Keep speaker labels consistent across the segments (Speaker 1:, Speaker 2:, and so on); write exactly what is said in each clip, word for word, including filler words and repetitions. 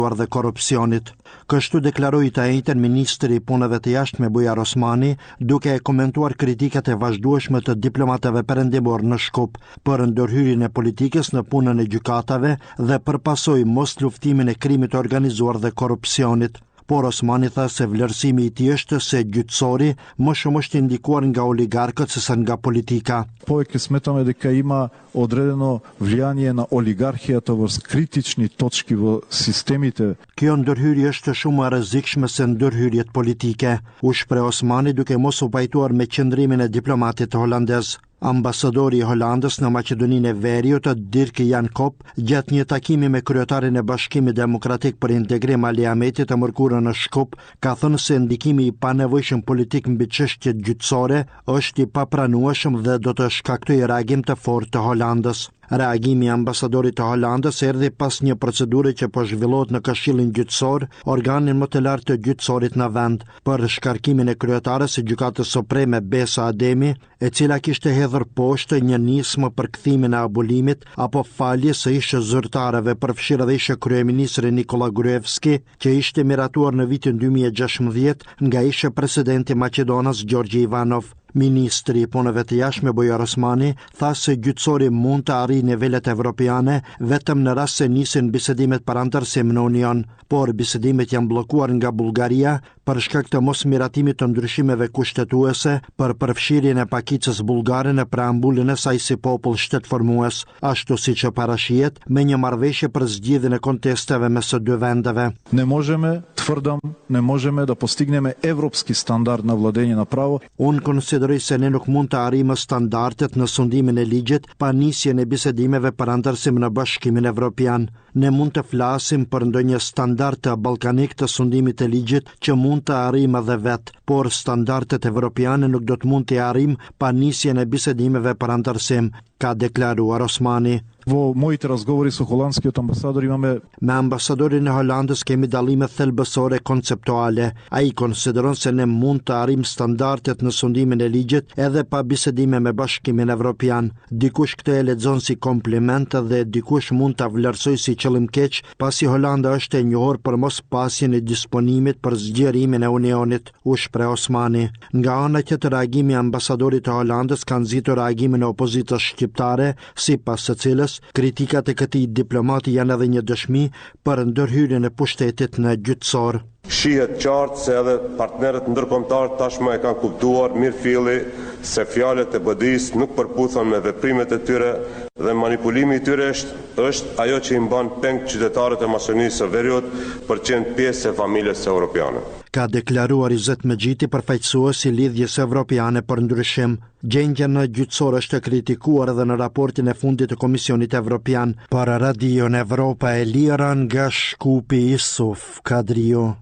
Speaker 1: dhe korrupsionit. Kështu deklaroi të njëjtën ministri i punëve të jashtme Bujar Osmani, duke e komentuar kritikat e vazhdueshme të diplomatëve perëndimor në Shkup për ndërhyrjen e politikës në punën e gjykatave dhe përpasoi mos luftimin e krimit të organizuar dhe korrupsionit. Por Osmani tha se vlerësimi i tij është se gjyqësori më shumë është indikuar nga oligarkët sesa nga politika.
Speaker 2: Повеќе сметаме дека има одредено влијание на олигархијата во критични точки во системите.
Speaker 1: Kjo ndërhyrje është shumë e rrezikshme se ndërhyrjet politike, u shpreh Osmani duke mos u pajtuar me qëndrimin e diplomatit holandez. Ambasadori i Holandës në Maqedoninë e Veriut, Dirk Jan Kop, gjatë një takimi me kryetarin e Bashkimit Demokratik për Integrim Ali Ahmeti të mërkurën në Shkup, ka thënë se ndikimi i panevojshëm politik mbi çështjet gjyqësore është i papranueshëm dhe do të shkaktojë reagim të fortë të Holandës. Reagimi i ambasadorit të Holandës erdhi pas një procedure që po zhvillohet në Këshillin Gjyqësor, organin më të lartë të gjyqësorit në vend, për shkarkimin e kryetares së Gjykatës Supreme Besa Ademi, e cila kishte hedhur poshtë një nismë për kthimin e abulimit apo faljes së ish zyrtarëve, përfshirë edhe ish kryeministri Nikola Gruevski, që ishte miratuar në vitin dy mijë e gjashtëdhjetë nga ish presidenti i Maqedonisë Gjorgji Ivanov. Ministri i punëve të jashtme Bujar Osmani tha se gjyqësori mund të arrijë nivelet evropiane vetëm në rast se nisin bisedimet për antarësim në Union, por bisedimet janë bllokuar nga Bullgaria për shkak të mos miratimit të ndryshimeve kushtetuese për përfshirjen e pakicës bullgare në preambullin e saj si popull shtetformues, ashtu siç e parashihet me një marrëveshje për zgjidhjen e kontesteve mes së dy vendeve.
Speaker 2: Не можеме, тврдам, не можеме да постигнеме европски стандард на владење на право.
Speaker 1: Unë konsideroj se ne nuk mund të arrijmë standardet në sundimin e ligjit pa nisjen e bisedimeve për antarësim në Bashkimin Evropian. Ne mund të flasim për ndonjë standard të ballkanik të sundimit të ligjit që mund të arrijmë edhe vet, por standardet evropiane nuk do të mund të arrijmë pa nisjen e bisedimeve për antarësim, ka deklaruar Osmani.
Speaker 2: Во моите разговори со холандскиот амбасадор имаме
Speaker 1: Me ambasadorin e Holandës kemi dallime thelbësore konceptuale. Ai konsideron se ne mund të arrijmë standardet në sundimin e ligjit edhe pa bisedime me Bashkimin Evropian. Dikush këtë e lexon si kompliment dhe dikush mund ta vlerësoj si qëllim keq, pasi Holanda është e njohur për mos pasjen e disponimit për zgjerimin e Unionit, u shpreh Osmani. Nga ana tjetër, reagimi i ambasadorit të Holandës ka nxitur reagimin e opozitës shqiptare, sipas së cilës kritikat e këtij diplomati janë edhe një dëshmi për ndërhyrjen e pushtetit në gjyqësor.
Speaker 3: Shihet qartë se edhe partnerët ndërkombëtar tashmë e kanë kuptuar mirëfilli se fjalët e B D I-s nuk përputhen me veprimet e tyre dhe manipulimi i tyre është, është ajo që i mban peng qytetarët e Maqedonisë së Veriut për të qenë pjesë e familjes europiane.
Speaker 1: Ka deklaruar Izet Megjiti, përfaqësues i lidhjes evropiane për ndryshim. Gjendja në gjyqësor është kritikuar edhe në raportin e fundit të Komisionit Evropian. Për Radion Evropa e Lira nga Shkupi, Isuf Kadrio.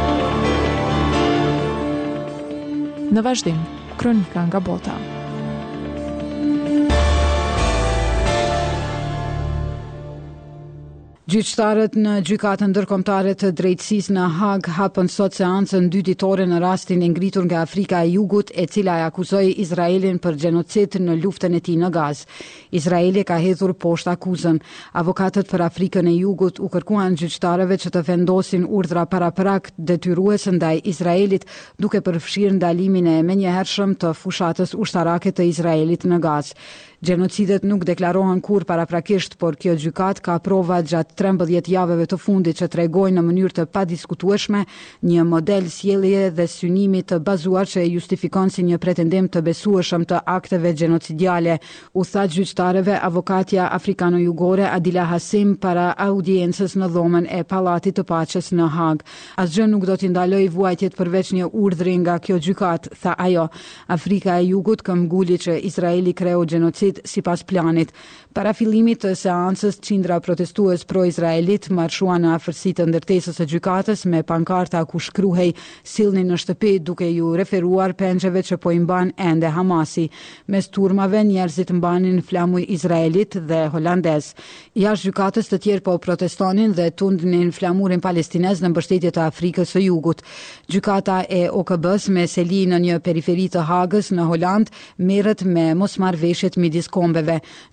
Speaker 4: Në vazhdim, kronika nga bota. Gjyqtarët në gjykatën ndërkombëtare të drejtësisë në Hag hapën sot seancën dy ditore në rastin e ngritur nga Afrika e Jugut, e cila e akuzoi Izraelin për gjenocid në luftën e tij në Gazë. Izraeli ka hedhur poshtë akuzën. Avokatët për Afrikën e Jugut u kërkuan gjyqtarëve që të vendosin urdhra paraprak detyruese ndaj Izraelit, duke përfshirë ndalimin e menjëhershëm të fushatës ushtarake të Izraelit në Gazë. Gjenocidet nuk deklarohen kur paraprakisht, por kjo gjykat ka prova gjatë trembëdhjetë javëve të fundit që tregojnë në mënyrë të padiskutueshme një model sjellje dhe synimi të bazuar që e justifikon si një pretendim të besueshëm të akteve gjenocidiale, u tha gjyqtarëve avokatja afrikano-jugore Adila Hasim para audiencës në dhomën e Pallatit të Paqes në Hag. Asgjë nuk do t'i ndaloj vuajtjet përveç një urdhri nga kjo gjykat, tha ajo. Afrika e Jugut këmbguli që Izraeli kreu gjenocid sipas planit. Para fillimit të seancës, qindra protestues pro-izraelit marshuan në afërsitë të ndërtesës së gjykatës me pankarta ku shkruhej "Sillni në shtëpi", duke ju referuar pengjeve që po i mban ende Hamasi. Mes turmave njerëzit mbanin flamuj izraelit dhe holandez. Jashtë gjykatës të tjerë po protestonin dhe tundnin flamurin palestinez në mbështetje të Afrikës së Jugut. Gjykata e O K B-s me seli në një periferi të Hagës në Holand merret me mosmarrveshjet midis kombeve. Gjykata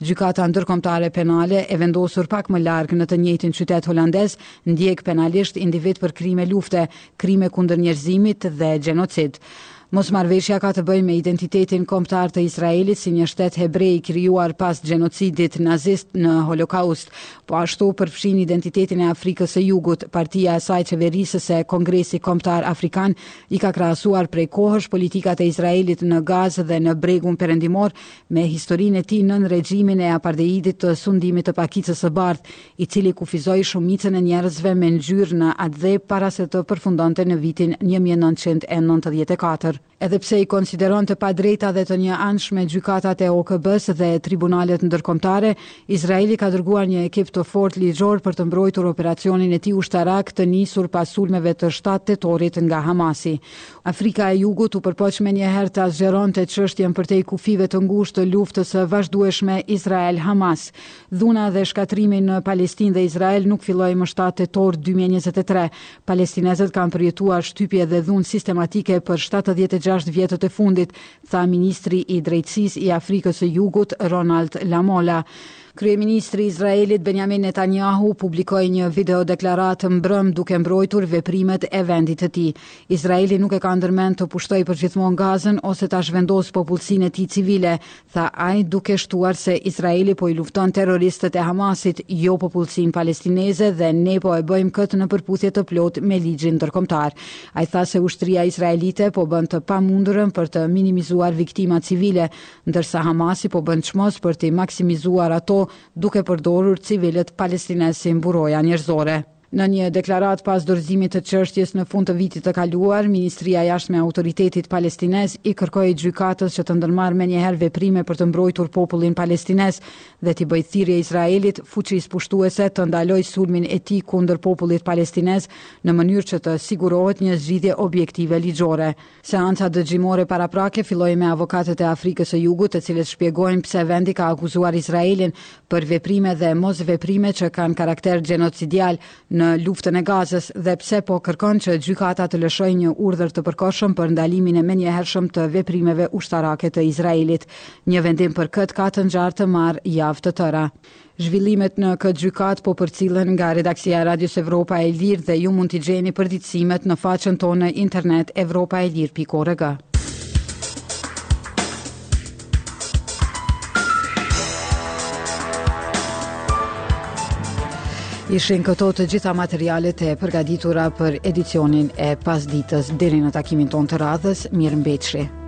Speaker 4: Ndërkombëtare Penale e vendosur pak më larg në të njëjtin qytet holandez ndjek penalisht individ për krime lufte, krime kundër njerëzimit dhe gjenocid. Mosmarrveshja ka të bëjë me identitetin kombëtar të Izraelit si një shtet hebrej krijuar pas gjenocidit nazist në Holokaust, po ashtu përfshin identitetin e Afrikës së Jugut. Partia e saj qeverisëse Kongresi Kombëtar Afrikan i ka krahasuar prej kohësh politikat e Izraelit në Gazë dhe në Bregun Perëndimor me historinë e tij nën regjimin e apartheidit të sundimit të pakicës së bardhë, i cili kufizoi shumicën e njerëzve me ngjyrë në atë para se të përfundonte në vitin një mijë e nëntëqind e nëntëdhjetë e katër. Edhe pse i konsideron të padrejta dhe të një anshme gjykatat e O K B-s dhe tribunalet ndërkombëtare, Izraeli ka dërguar një ekip të fortë ligjor për të mbrojtur operacionin e tij ushtarak të nisur pas sulmeve të shtatë tetorit nga Hamasi. Afrika e Jugut u përpoq me një herë të azgjeronte çështjen përtej kufive të ngushtë të luftës së vazhdueshme Izrael-Hamas. Dhuna dhe shkatrimi në Palestinë dhe Izrael nuk filloi më shtatë tetor dy mijë e njëzet e tre. Palestinezët kanë përjetuar shtypje dhe dhunë sistematike për shtatëdhjetë e gjashtë vjetët e fundit, tha ministri i drejtësisë i Afrikës së Jugut Ronald Lamola. Kryeministri i Izraelit Benjamin Netanyahu publikoi një video deklaratë mbrëm duke mbrojtur veprimet e vendit të tij. Izraeli nuk e ka ndërmend të pushtojë përgjithmonë Gazën ose ta zhvendos popullsinë e tij civile, tha ai, duke shtuar se Izraeli po i lufton terroristët e Hamasit, jo popullsinë palestineze, dhe ne po e bëjmë këtë në përputhje të plotë me ligjin ndërkombëtar. Ai tha se ushtria izraelite po bën të pamundurën për të minimizuar viktimat civile, ndërsa Hamasi po bën çmos për të maksimizuar ato duke përdorur civilët palestinezë si mburoja njerëzore. Në një deklarat pas dorëzimit të çështjes në fund të vitit të kaluar, Ministria e Jashtme e Autoritetit Palestinez i kërkoi gjykatës që të ndërmarrë menjëherë veprime për të mbrojtur popullin palestinez dhe t'i bëjë thirrje Izraelit, fuqisë pushtuese, të ndalojë sulmin e tij kundër popullit palestinez në mënyrë që të sigurohet një zgjidhje objektive ligjore. Seanca dëgjimore paraprake filloi me avokatët e Afrikës së Jugut, të cilët shpjegojnë pse vendi ka akuzuar Izraelin për veprime dhe mosveprime që kanë karakter genocidial në luftën e Gazës dhe pse po kërkon që gjykata të lëshojë një urdhër të përkohshëm për ndalimin e menjëhershëm të veprimeve ushtarake të Izraelit. Një vendim për këtë ka të ngjarë të marrë javë të tëra. Zhvillimet në këtë gjykat po përcillen nga redaksia e Radios Evropa e Lirë dhe ju mund t'i gjeni përditësimet në faqen tonë internet evropaelir pikë org. Ishin këto të gjitha materialet e përgatitura për edicionin e pasdites. Deri në takimin ton të radhës, mirëmbëjtje.